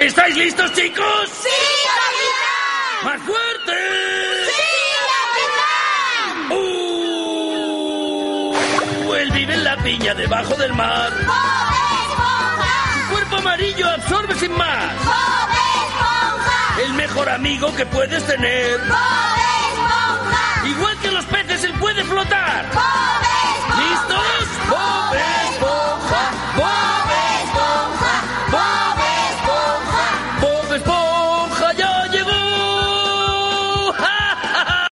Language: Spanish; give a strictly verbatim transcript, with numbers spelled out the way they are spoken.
¿Estáis listos, chicos? ¡Sí, capitán! ¡Más fuerte! ¡Sí, capitán! ¡Uh! Él vive en la piña debajo del mar. ¡Bob Esponja! Su cuerpo amarillo absorbe sin más. ¡Bob Esponja! El mejor amigo que puedes tener. ¡Bob Esponja! Igual que los peces, él puede flotar. ¡Bob Esponja! ¿Listos? ¡Bob